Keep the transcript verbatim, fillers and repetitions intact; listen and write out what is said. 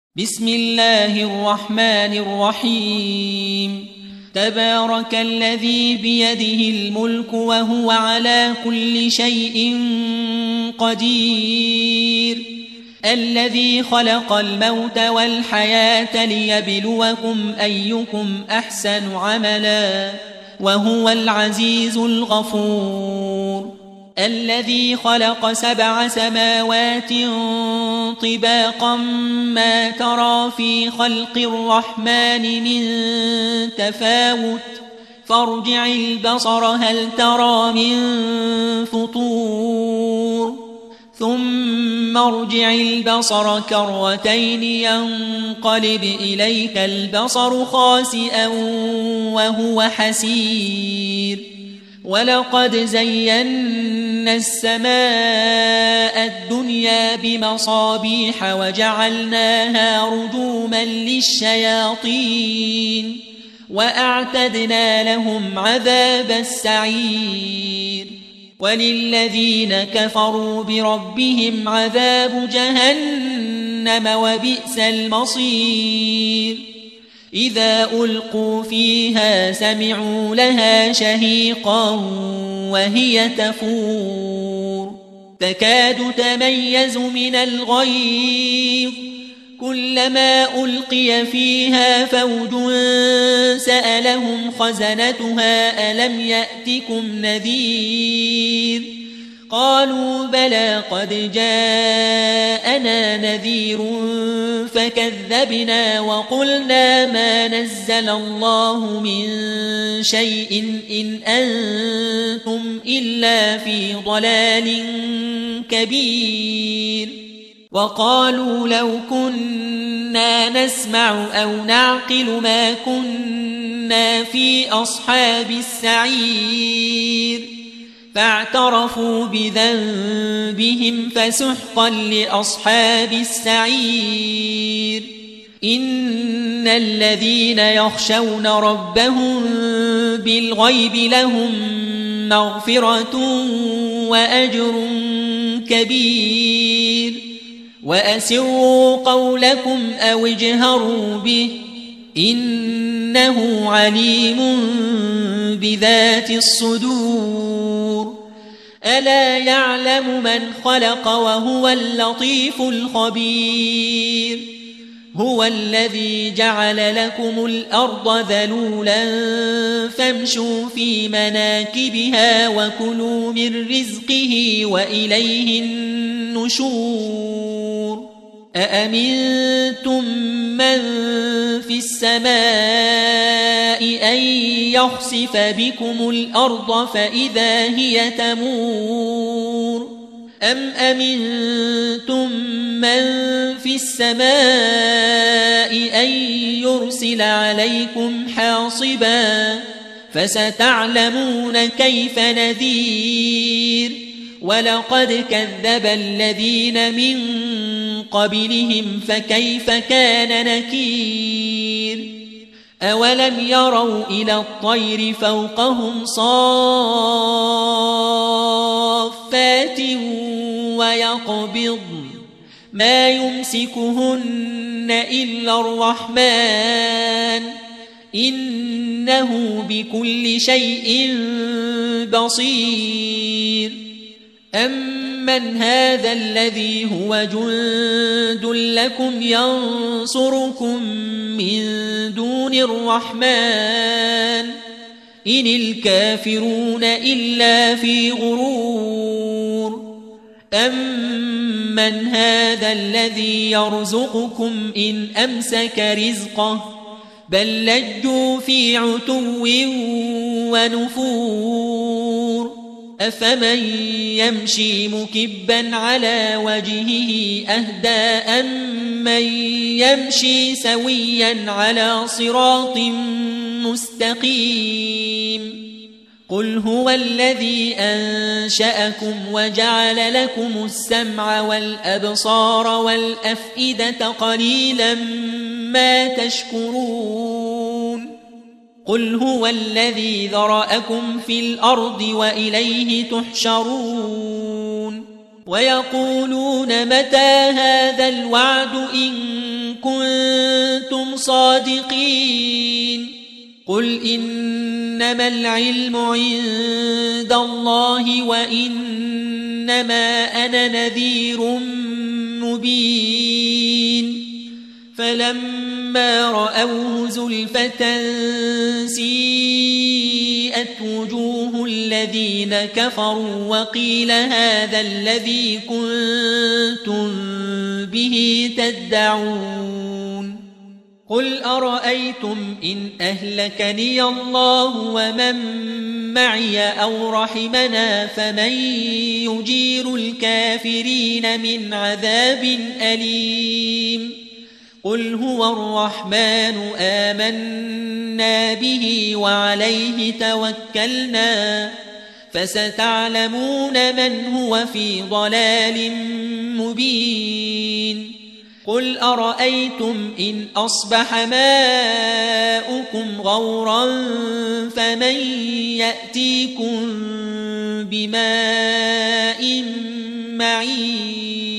بسم الله الرحمن الرحيم تبارك الذي بيده الملك وهو على كل شيء قدير الذي خلق الموت والحياة ليبلوكم أيكم أحسن عملا وهو العزيز الغفور الذي خلق سبع سماوات طباقا ما ترى في خلق الرحمن من تفاوت فارجع البصر هل ترى من فطور ثم ارجع البصر كرتين ينقلب إليك البصر خاسئا وهو حسير ولقد زينا السماء الدنيا بمصابيح وجعلناها رجوما للشياطين وأعتدنا لهم عذاب السعير وللذين كفروا بربهم عذاب جهنم وبئس المصير إذا ألقوا فيها سمعوا لها شهيقا وهي تفور تكاد تميز من الغيظ كلما ألقي فيها فوج سألهم خزنتها ألم يأتكم نذير قالوا بلى قد جاءنا نذير فكذبنا وقلنا ما نزل الله من شيء إن أنتم إلا في ضلال كبير وقالوا لو كنا نسمع أو نعقل ما كنا في أصحاب السعير فاعترفوا بذنبهم فسحقا لأصحاب السعير إن الذين يخشون ربهم بالغيب لهم مغفرة وأجر كبير وأسروا قولكم أو اجهروا به إنه عليم بذات الصدور ألا يعلم من خلق وهو اللطيف الخبير هو الذي جعل لكم الأرض ذلولا فامشوا في مناكبها وكلوا من رزقه وإليه النشور أأمنتم من في السماء أن يخسف بكم الأرض فإذا هي تمور أم أمنتم من في السماء أن يرسل عليكم حاصبا فستعلمون كيف نذير ولقد كذب الذين من قبلهم فكيف كان نكير أولم يروا إلى الطير فوقهم صافات ويقبض ما يمسكهن إلا الرحمن إنه بكل شيء بصير أمن هذا الذي هو جند لكم ينصركم من دون الرحمن إن الكافرون إلا في غرور أمن هذا الذي يرزقكم إن أمسك رزقه بل لجوا في عتو ونفور أفمن يمشي مكبا على وجهه أهدى أمن يمشي سويا على صراط مستقيم قل هو الذي أنشأكم وجعل لكم السمع والأبصار والأفئدة قليلا ما تشكرون قل هو الذي ذرأكم في الأرض وإليه تحشرون ويقولون متى هذا الوعد إن كنتم صادقين قل إنما العلم عند الله وإنما أنا نذير مبين فلما رأوه زلفة سيئت وجوه الذين كفروا وقيل هذا الذي كنتم به تدعون قل أرأيتم إن أهلكني الله ومن معي أو رحمنا فمن يجير الكافرين من عذاب أليم قل هو الرحمن آمنا به وعليه توكلنا فستعلمون من هو في ضلال مبين قل أرأيتم إن أصبح ماؤكم غورا فمن يأتيكم بماء معين